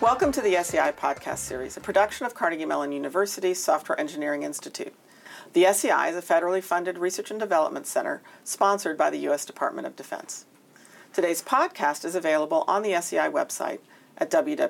Welcome to the SEI podcast series, a production of Carnegie Mellon University's Software Engineering Institute. The SEI is a federally funded research and development center sponsored by the U.S. Department of Defense. Today's podcast is available on the SEI website at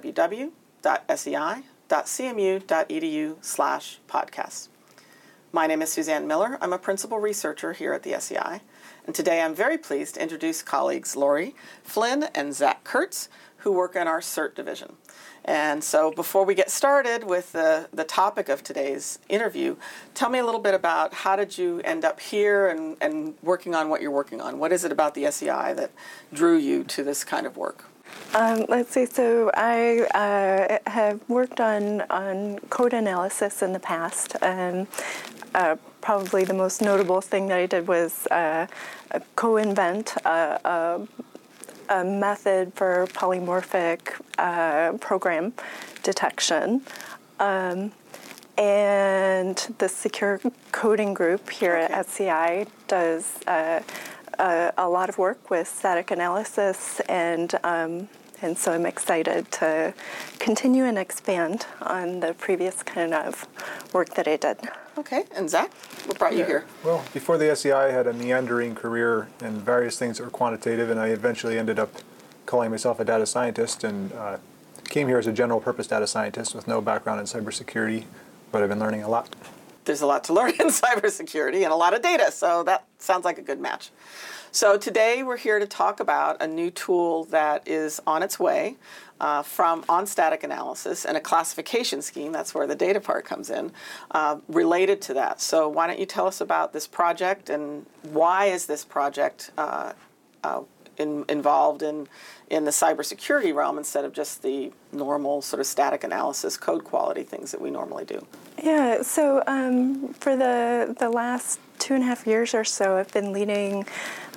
www.sei.cmu.edu/podcasts. My name is Suzanne Miller. I'm a principal researcher here at the SEI, and today I'm very pleased to introduce colleagues Lori Flynn and Zach Kurtz, who work in our CERT division. And so before we get started with the topic of today's interview, tell me a little bit about how did you end up here and working on what you're working on? What is it about the SEI that drew you to this kind of work? Let's see, so I have worked on code analysis in the past, and probably the most notable thing that I did was co-invent a method for polymorphic program detection. And the secure coding group here at SEI does a lot of work with static analysis, and so I'm excited to continue and expand on the previous kind of work that I did. Okay, and Zach, what brought you here? Well, before the SEI, I had a meandering career in various things that were quantitative, and I eventually ended up calling myself a data scientist, and came here as a general purpose data scientist with no background in cybersecurity, but I've been learning a lot. There's a lot to learn in cybersecurity and a lot of data, so that sounds like a good match. So today we're here to talk about a new tool that is on its way from static analysis and a classification scheme, that's where the data part comes in, related to that. So why don't you tell us about this project and why is this project involved in the cybersecurity realm instead of just the normal sort of static analysis code quality things that we normally do? Yeah, so for the last 2.5 years or so, I've been leading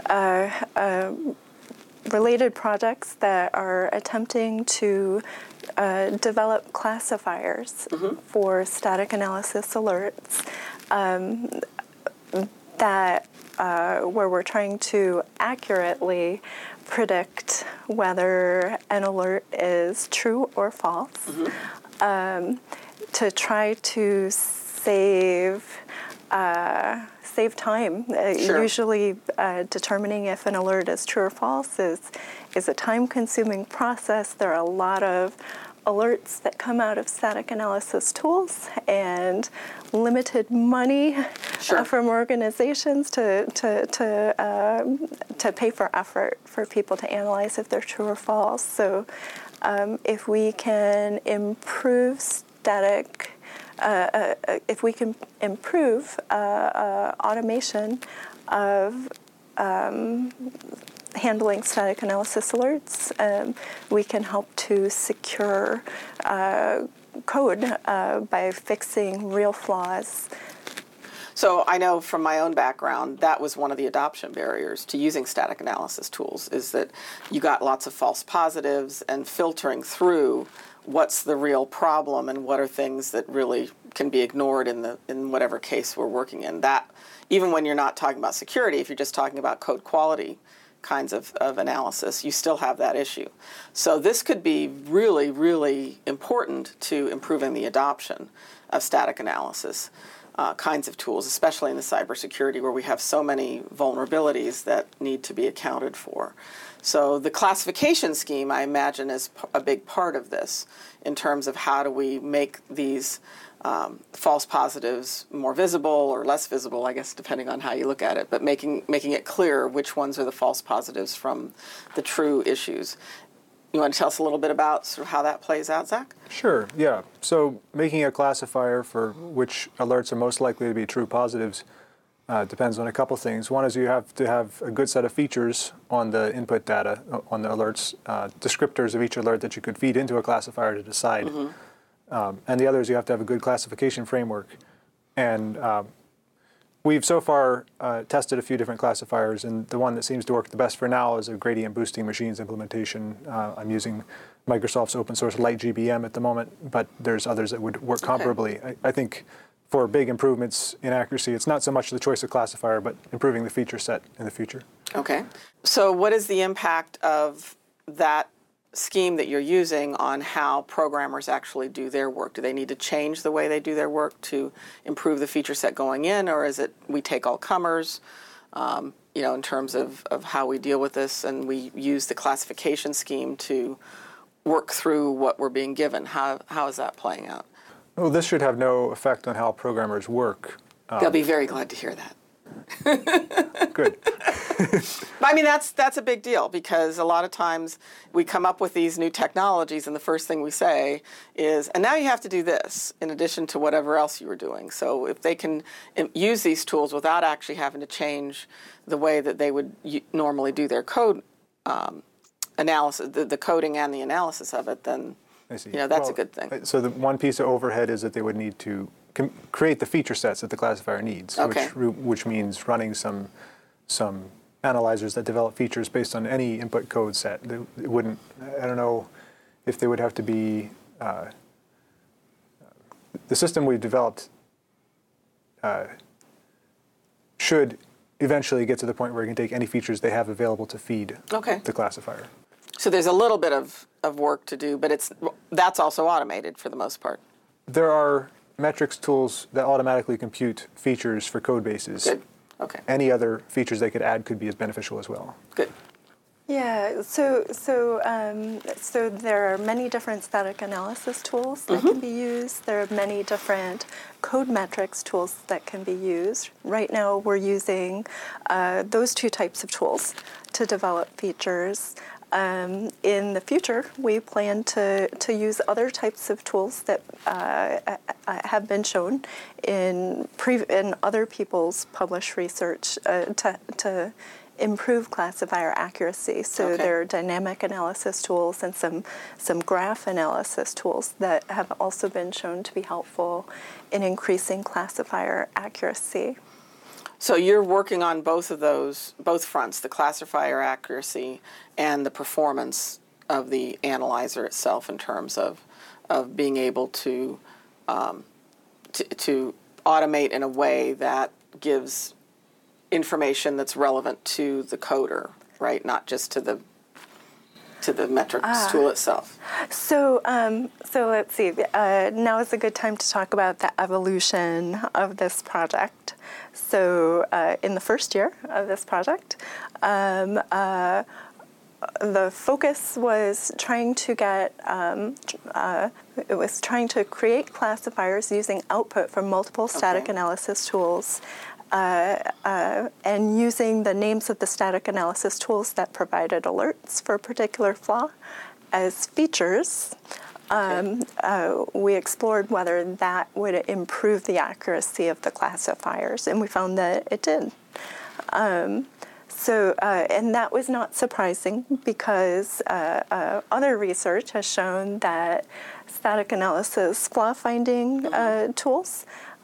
related projects that are attempting to develop classifiers for static analysis alerts where we're trying to accurately predict whether an alert is true or false, to try to save time. Sure. Usually determining if an alert is true or false is a time-consuming process. There are a lot of alerts that come out of static analysis tools and limited money from organizations to pay for effort for people to analyze if they're true or false. So if we can improve if we can improve automation of handling static analysis alerts, we can help to secure code by fixing real flaws. So I know from my own background, that was one of the adoption barriers to using static analysis tools, is that you got lots of false positives and filtering through what's the real problem and what are things that really can be ignored in whatever case we're working in. That, even when you're not talking about security, if you're just talking about code quality kinds of analysis, you still have that issue. So this could be really, really important to improving the adoption of static analysis kinds of tools, especially in the cybersecurity where we have so many vulnerabilities that need to be accounted for. So the classification scheme, I imagine, is a big part of this in terms of how do we make these false positives more visible or less visible, I guess, depending on how you look at it, but making it clear which ones are the false positives from the true issues. You want to tell us a little bit about sort of how that plays out, Zach? Sure, yeah. So making a classifier for which alerts are most likely to be true positives depends on a couple things. One is you have to have a good set of features on the input data, on the alerts, descriptors of each alert that you could feed into a classifier to decide. And the other is you have to have a good classification framework. And we've so far tested a few different classifiers, and the one that seems to work the best for now is a gradient boosting machines implementation. I'm using Microsoft's open source LightGBM at the moment, but there's others that would work comparably. I think for big improvements in accuracy, it's not so much the choice of classifier, but improving the feature set in the future. Okay. So what is the impact of that scheme that you're using on how programmers actually do their work? Do they need to change the way they do their work to improve the feature set going in, or is it we take all comers, in terms of how we deal with this, and we use the classification scheme to work through what we're being given? How is that playing out? Well, this should have no effect on how programmers work. They'll be very glad to hear that. Good. I mean, that's a big deal, because a lot of times we come up with these new technologies and the first thing we say is, and now you have to do this in addition to whatever else you were doing. So if they can use these tools without actually having to change the way that they would normally do their code analysis, the coding and the analysis of it, then that's a good thing. So the one piece of overhead is that they would need to create the feature sets that the classifier needs, okay. which means running some analyzers that develop features based on any input code set. It wouldn't. I don't know if they would have to be. The system we've developed should eventually get to the point where it can take any features they have available to feed the classifier. So there's a little bit of work to do, but that's also automated for the most part. There are metrics tools that automatically compute features for code bases. Good. Okay. Any other features they could add could be as beneficial as well. Good. Yeah, so there are many different static analysis tools that can be used. There are many different code metrics tools that can be used. Right now we're using those two types of tools to develop features. In the future, we plan to use other types of tools that have been shown in other people's published research to improve classifier accuracy. So there are dynamic analysis tools and some graph analysis tools that have also been shown to be helpful in increasing classifier accuracy. So you're working on both of those, both fronts, the classifier accuracy and the performance of the analyzer itself, in terms of being able to automate in a way that gives information that's relevant to the coder, right? Not just to the metrics tool itself. So let's see. Now is a good time to talk about the evolution of this project. So in the first year of this project, the focus was trying to create classifiers using output from multiple static analysis tools. And using the names of the static analysis tools that provided alerts for a particular flaw as features, we explored whether that would improve the accuracy of the classifiers, and we found that it did. And that was not surprising, because other research has shown that static analysis flaw finding tools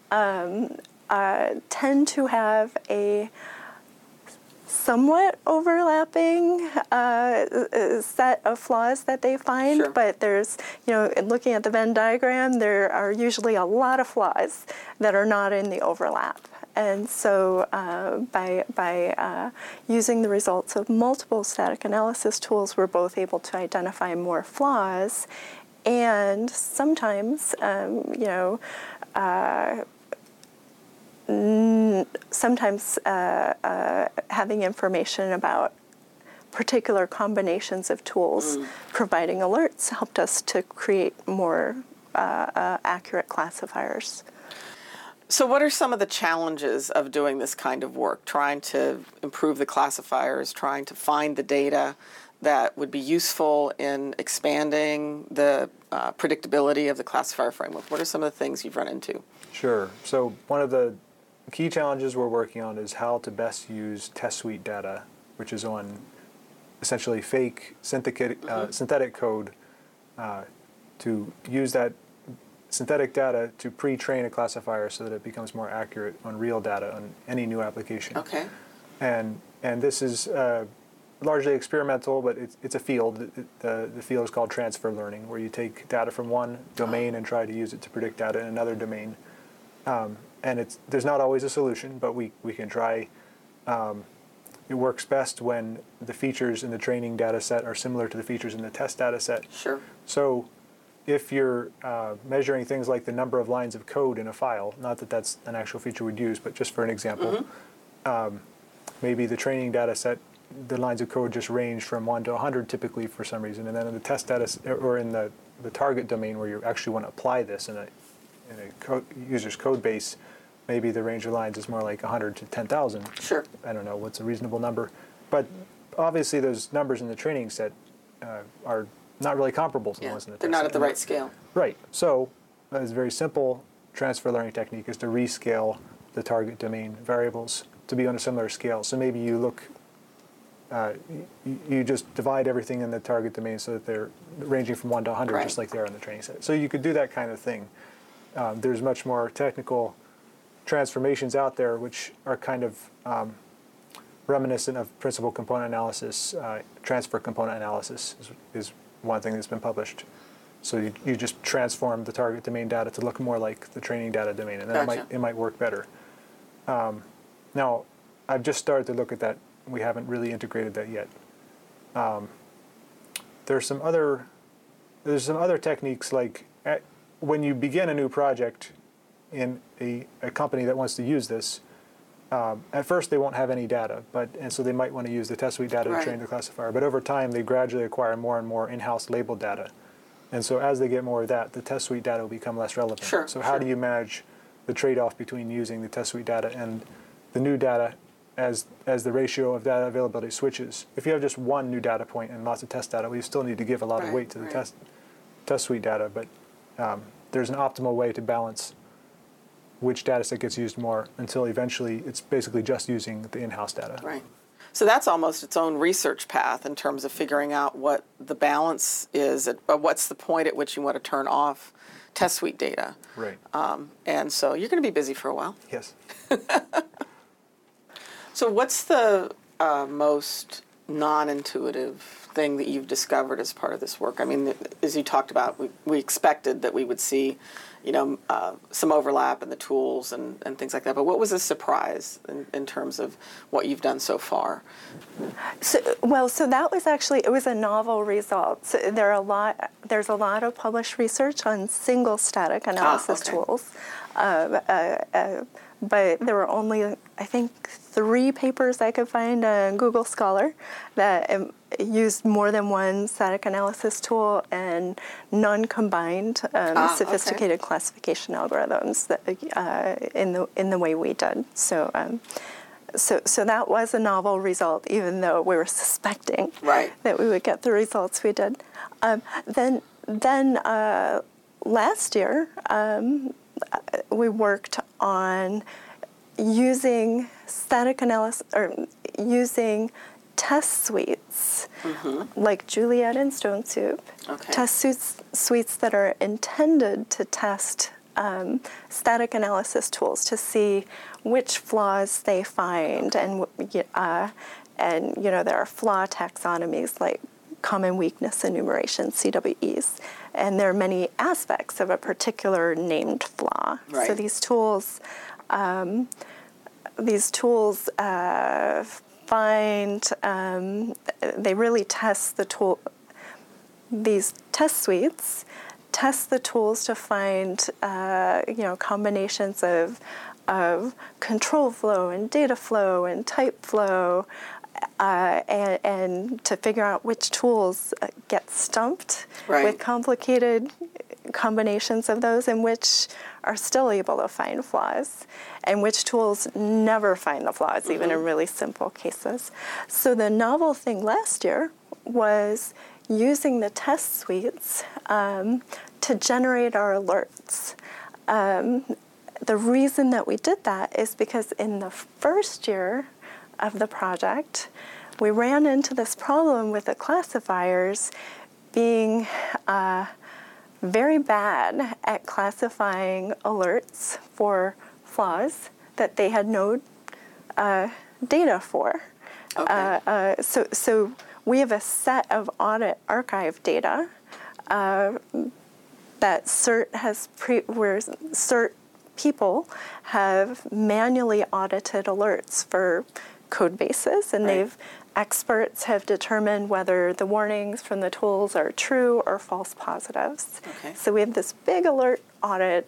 tend to have a somewhat overlapping set of flaws that they find, but there's, looking at the Venn diagram, there are usually a lot of flaws that are not in the overlap. And so by using the results of multiple static analysis tools, we're both able to identify more flaws, and sometimes, having information about particular combinations of tools providing alerts helped us to create more accurate classifiers. So what are some of the challenges of doing this kind of work, trying to improve the classifiers, trying to find the data that would be useful in expanding the predictability of the classifier framework? What are some of the things you've run into? Sure. So one of the key challenges we're working on is how to best use test suite data, which is on essentially fake synthetic code, to use that synthetic data to pre-train a classifier so that it becomes more accurate on real data on any new application. Okay. And this is largely experimental, but it's a field. The field is called transfer learning, where you take data from one domain and try to use it to predict data in another domain. And there's not always a solution, but we can try it works best when the features in the training data set are similar to the features in the test data set. Sure. So if you're measuring things like the number of lines of code in a file, not that that's an actual feature we'd use, but just for an example, maybe the training data set, the lines of code just range from 1 to 100 typically for some reason, and then in the test data or in the target domain where you actually want to apply this in a user's code base, maybe the range of lines is more like 100 to 10,000. Sure. I don't know what's a reasonable number, but obviously those numbers in the training set are not really comparable to the ones in the test they're not set. at the right scale. Right. So a very simple transfer learning technique is to rescale the target domain variables to be on a similar scale. So maybe you look, you just divide everything in the target domain so that they're ranging from 1 to 100, just like they are in the training set. So you could do that kind of thing. There's much more technical transformations out there which are kind of reminiscent of principal component analysis. Transfer component analysis is one thing that's been published. So you just transform the target domain data to look more like the training data domain, and then it might work better. Now, I've just started to look at that. We haven't really integrated that yet. There's some other techniques like when you begin a new project in a company that wants to use this. At first, they won't have any data, and so they might want to use the test suite data to train the classifier. But over time, they gradually acquire more and more in-house labeled data. And so as they get more of that, the test suite data will become less relevant. So how do you manage the trade-off between using the test suite data and the new data as the ratio of data availability switches? If you have just one new data point and lots of test data, well, you still need to give a lot of weight to the test suite data. But there's an optimal way to balance which data set gets used more until eventually it's basically just using the in-house data. Right. So that's almost its own research path in terms of figuring out what the balance is, what's the point at which you want to turn off test suite data. Right. And so you're going to be busy for a while. Yes. So what's the most non-intuitive thing that you've discovered as part of this work? I mean, as you talked about, we expected that we would see, some overlap in the tools and things like that. But what was a surprise in terms of what you've done so far? So that was it was a novel result. So there's a lot of published research on single static analysis tools. But there were only, I think, 3 papers I could find on Google Scholar that used more than one static analysis tool and none combined sophisticated classification algorithms that, in the way we did. So that was a novel result, even though we were suspecting that we would get the results we did. Then last year, we worked on using static analysis or using test suites like Juliet and Stone Soup, test suites that are intended to test static analysis tools to see which flaws they find, and there are flaw taxonomies like common weakness enumeration, CWEs, and there are many aspects of a particular named flaw. So these tools find, they really test the tool. These test suites test the tools to find, combinations of control flow and data flow and type flow, and to figure out which tools get stumped with complicated combinations of those, and which are still able to find flaws, and which tools never find the flaws, even in really simple cases. So the novel thing last year was using the test suites to generate our alerts. The reason that we did that is because in the first year of the project, we ran into this problem with the classifiers being very bad at classifying alerts for flaws that they had no data for. So we have a set of audit archive data that where CERT people have manually audited alerts for code bases, and Right. experts have determined whether the warnings from the tools are true or false positives. Okay. So we have this big alert audit,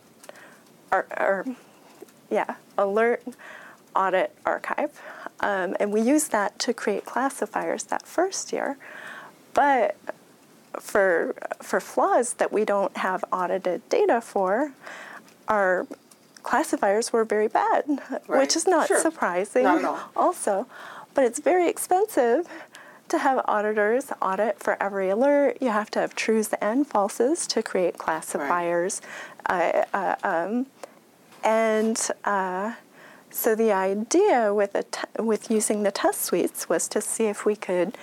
alert audit archive, and we use that to create classifiers that first year. But for flaws that we don't have audited data for, our classifiers were very bad, Right. which is not Sure. surprising Not at all. also. But it's very expensive to have auditors audit for every alert. You have to have trues and falses to create classifiers. So the idea with using the test suites was to see if we could,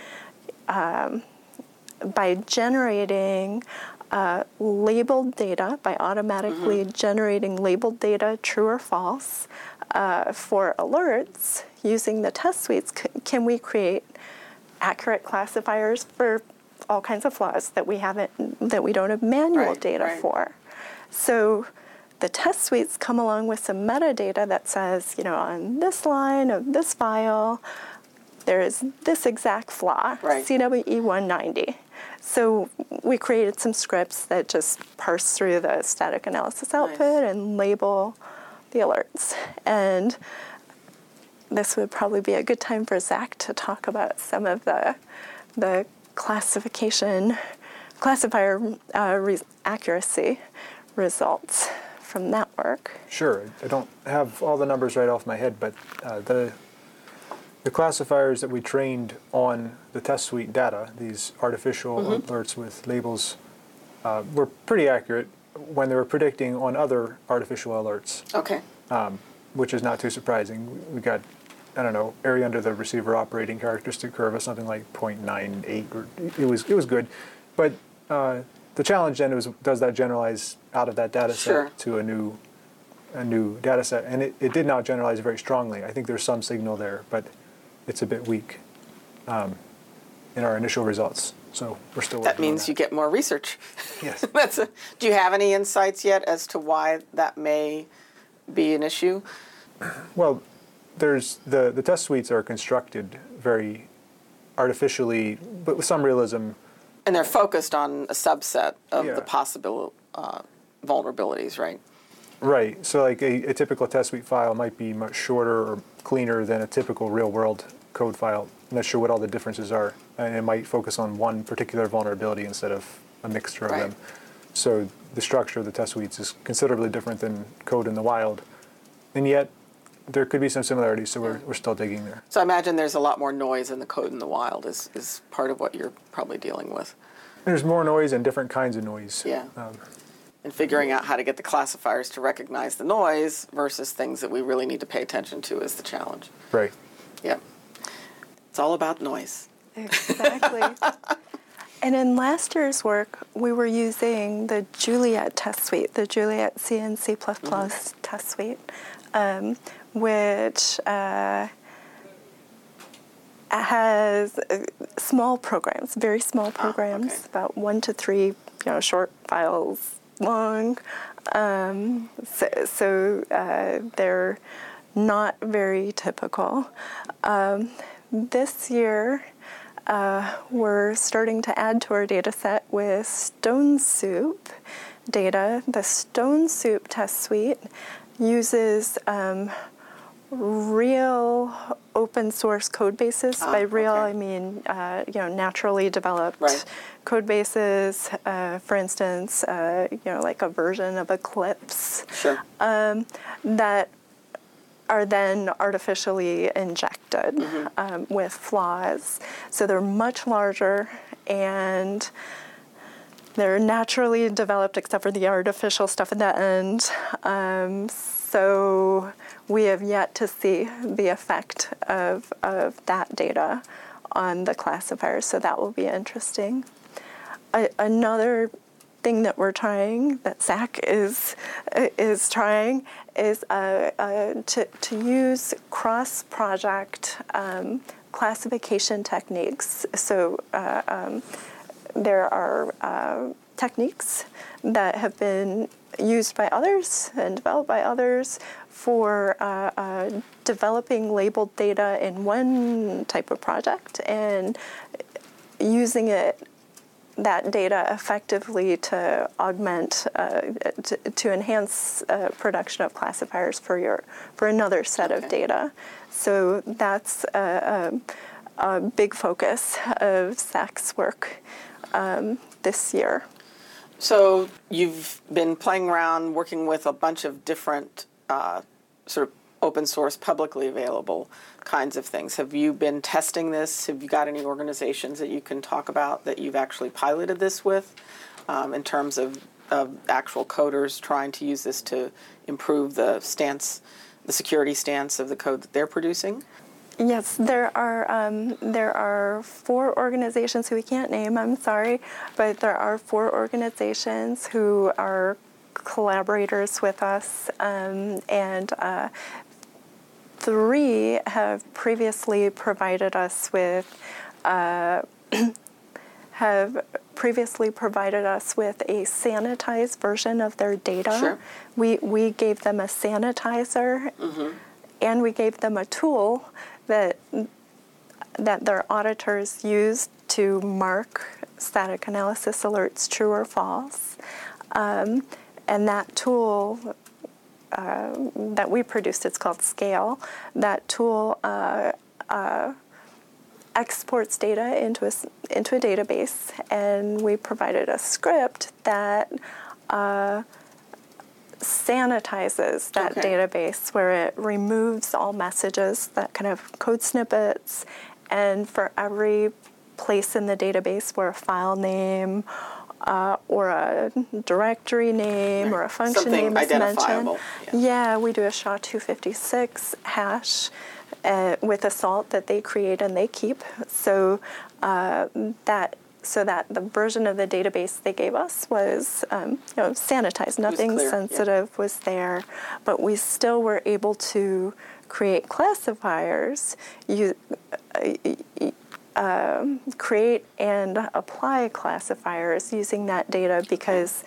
by generating labeled data, by automatically generating labeled data, true or false, for alerts, using the test suites, can we create accurate classifiers for all kinds of flaws that we don't have manual Right, data right. for. So the test suites come along with some metadata that says, on this line of this file, there is this exact flaw, Right. CWE 190. So we created some scripts that just parse through the static analysis output and label the alerts. And this would probably be a good time for Zach to talk about some of the classifier accuracy results from that work. Sure. I don't have all the numbers right off my head, but the classifiers that we trained on the test suite data, these artificial alerts with labels, were pretty accurate when they were predicting on other artificial alerts, Okay. which is not too surprising. We got, area under the receiver operating characteristic curve of something like 0.98, or it was good. But the challenge then was, does that generalize out of that data set Sure. to a new data set? And it did not generalize very strongly. I think there's some signal there, but it's a bit weak in our initial results. So we're still working That means on you get more research. Yes. Do you have any insights yet as to why that may be an issue? Well, there's the test suites are constructed very artificially, but with some realism. And they're focused on a subset of Yeah. the possible vulnerabilities, right? Right. So like a typical test suite file might be much shorter or cleaner than a typical real-world code file. I'm not sure what all the differences are. And it might focus on one particular vulnerability instead of a mixture of Right. them. So the structure of the test suites is considerably different than code in the wild. And yet, there could be some similarities, so we're still digging there. So I imagine there's a lot more noise in the code in the wild is part of what you're probably dealing with. There's more noise and different kinds of noise. Yeah. And figuring out how to get the classifiers to recognize the noise versus things that we really need to pay attention to is the challenge. Right. Yep. It's all about noise. Exactly. And in last year's work, we were using the Juliet test suite, the Juliet C and C++ test suite, which has small programs, very small programs, okay. about 1 to 3, short files long. So they're not very typical. This year, we're starting to add to our data set with Stone Soup data. The Stone Soup test suite uses real open source code bases. By real, okay. I mean naturally developed Right. code bases. For instance, like a version of Eclipse Sure. that are then artificially injected with flaws. So they're much larger and they're naturally developed except for the artificial stuff at the end. So we have yet to see the effect of that data on the classifiers, so that will be interesting. Another thing that we're trying, that Zach is trying, is to use cross-project classification techniques. So there are techniques that have been used by others and developed by others for developing labeled data in one type of project and using that data effectively to augment, to enhance production of classifiers for another set of data. So that's a big focus of Zach's work this year. So you've been playing around, working with a bunch of different sort of open source, publicly available kinds of things. Have you been testing this? Have you got any organizations that you can talk about that you've actually piloted this with in terms of actual coders trying to use this to improve the security stance of the code that they're producing? Yes, there are 4 organizations who we can't name, I'm sorry, but there are 4 organizations who are collaborators with us, and 3 have previously provided us with a sanitized version of their data. Sure. We gave them a sanitizer, and we gave them a tool that their auditors used to mark static analysis alerts true or false. And that tool that we produced, it's called Scale. That tool exports data into a database, and we provided a script that sanitizes that database, where it removes all messages, that kind of code snippets, and for every place in the database where a file name or a directory name or a function name is mentioned. Yeah, we do a SHA-256 hash with a salt that they create and they keep. So that the version of the database they gave us was sanitized. Nothing sensitive was there, but we still were able to create classifiers, create and apply classifiers using that data, because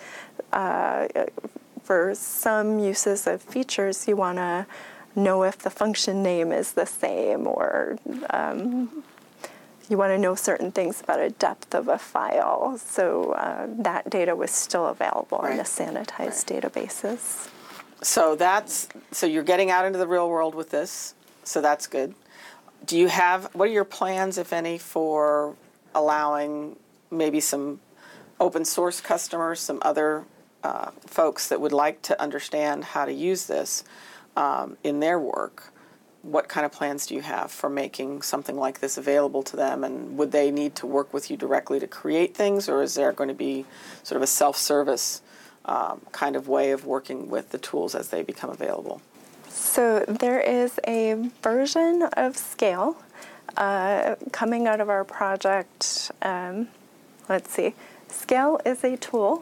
for some uses of features you want to know if the function name is the same, or you want to know certain things about a depth of a file. So that data was still available in the sanitized databases. So you're getting out into the real world with this, so that's good. What are your plans, if any, for allowing maybe some open source customers, some other folks that would like to understand how to use this in their work? What kind of plans do you have for making something like this available to them? And would they need to work with you directly to create things, or is there going to be sort of a self-service kind of way of working with the tools as they become available? So there is a version of Scale coming out of our project. Let's see. Scale is a tool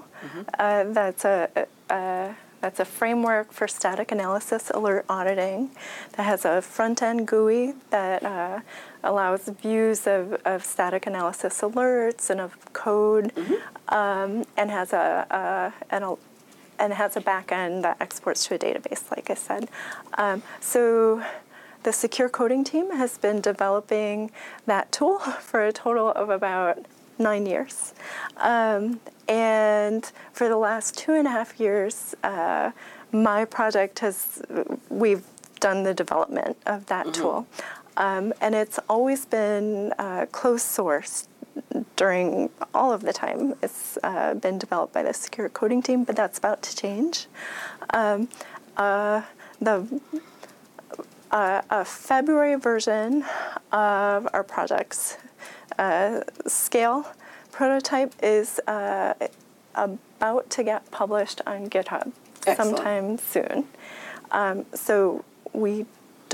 that's a framework for static analysis alert auditing that has a front-end GUI that allows views of static analysis alerts and of code, and has a back end that exports to a database, like I said. So the Secure Coding team has been developing that tool for a total of about 9 years. And for the last 2.5 years, my project we've done the development of that tool. And it's always been closed source during all of the time. It's been developed by the Secure Coding team, but that's about to change. A February version of our project's Scale prototype is about to get published on GitHub sometime soon. So we're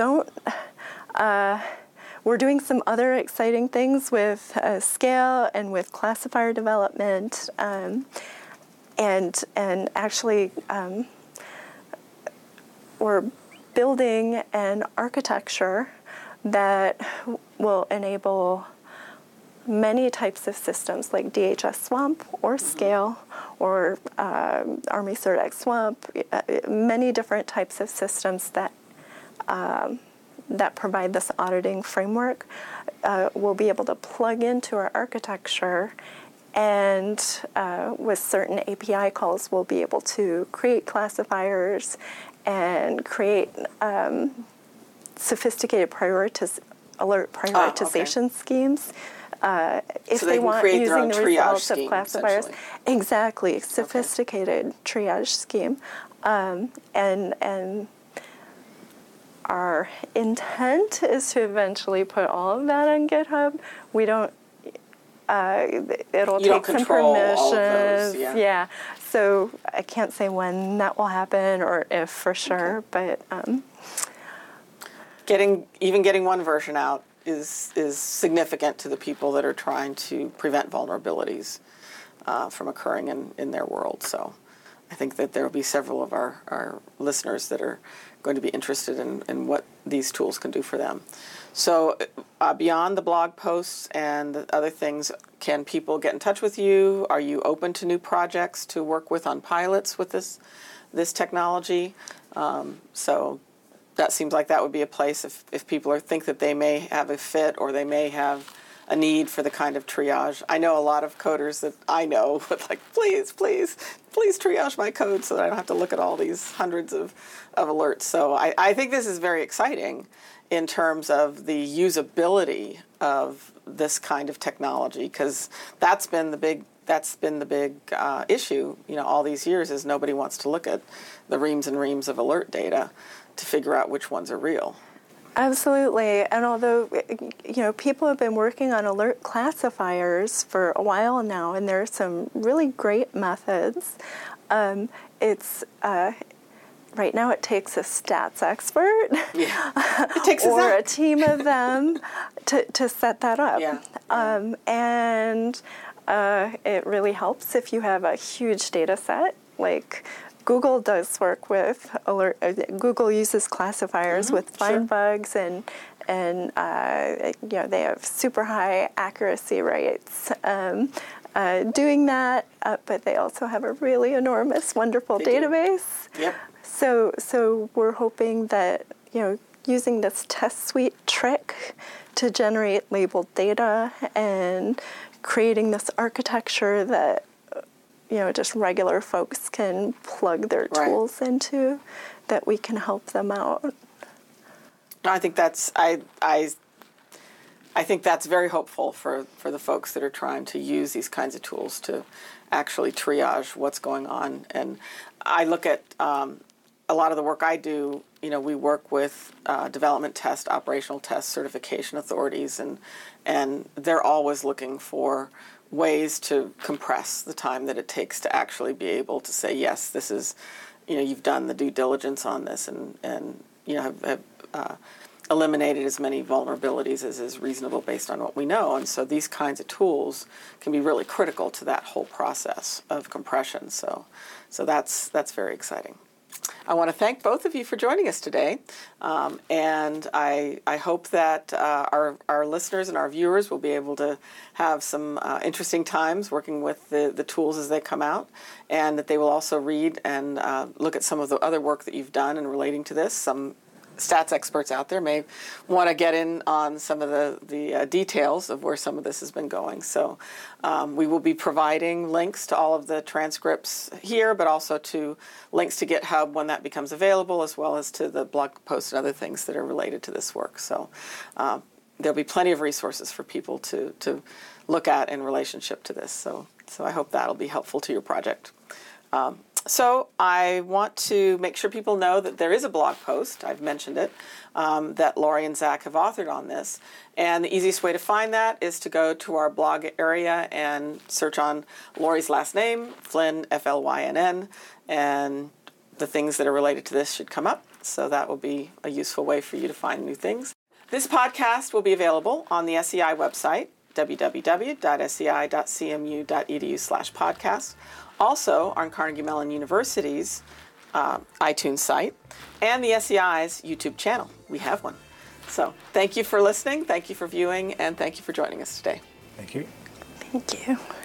doing some other exciting things with Scale and with classifier development, and actually we're building an architecture that will enable many types of systems like DHS Swamp or Scale or Army Surdex Swamp, many different types of systems that that provide this auditing framework, will be able to plug into our architecture, and with certain API calls, we'll be able to create classifiers and create sophisticated alert prioritization schemes. If So they they can want create their using own the triage results of scheme, classifiers, essentially. exactly, sophisticated triage scheme, and our intent is to eventually put all of that on GitHub. We don't. It'll You don't take some control permissions. all of those, yeah. So I can't say when that will happen or if for sure, but getting one version out is significant to the people that are trying to prevent vulnerabilities from occurring in their world. So I think that there will be several of our listeners that are going to be interested in what these tools can do for them. So beyond the blog posts and the other things, can people get in touch with you? Are you open to new projects to work with on pilots with this technology? So that seems like that would be a place if people think that they may have a fit or they may have a need for the kind of triage. I know a lot of coders that I know would like, please triage my code so that I don't have to look at all these hundreds of alerts. So I think this is very exciting in terms of the usability of this kind of technology, because that's been the big issue, all these years, is nobody wants to look at the reams and reams of alert data to figure out which ones are real. Absolutely. And although, people have been working on alert classifiers for a while now, and there are some really great methods, right now it takes a stats expert It takes or a team of them to set that up. And it really helps if you have a huge data set. Like Google does work with Google uses classifiers with find bugs, and they have super high accuracy rates doing that, but they also have a really enormous, wonderful database. Yep. So we're hoping that, using this test suite trick to generate labeled data and creating this architecture that, just regular folks can plug their tools into, that we can help them out. I think that's I think that's very hopeful for the folks that are trying to use these kinds of tools to actually triage what's going on. And I look at a lot of the work I do, we work with development test, operational test, certification authorities, and they're always looking for ways to compress the time that it takes to actually be able to say, yes, this is, you've done the due diligence on this and have eliminated as many vulnerabilities as is reasonable based on what we know. And so these kinds of tools can be really critical to that whole process of compression. So that's very exciting. I want to thank both of you for joining us today, and I hope that our listeners and our viewers will be able to have some interesting times working with the tools as they come out, and that they will also read and look at some of the other work that you've done in relating to this. Some stats experts out there may want to get in on some of the details of where some of this has been going. So we will be providing links to all of the transcripts here, but also to links to GitHub when that becomes available, as well as to the blog posts and other things that are related to this work. So there'll be plenty of resources for people to look at in relationship to this. So I hope that'll be helpful to your project. So I want to make sure people know that there is a blog post, I've mentioned it, that Lori and Zach have authored on this. And the easiest way to find that is to go to our blog area and search on Lori's last name, Flynn, Flynn, and the things that are related to this should come up. So that will be a useful way for you to find new things. This podcast will be available on the SEI website, www.sei.cmu.edu/podcast. Also on Carnegie Mellon University's iTunes site, and the SEI's YouTube channel. We have one. So thank you for listening, thank you for viewing, and thank you for joining us today. Thank you. Thank you.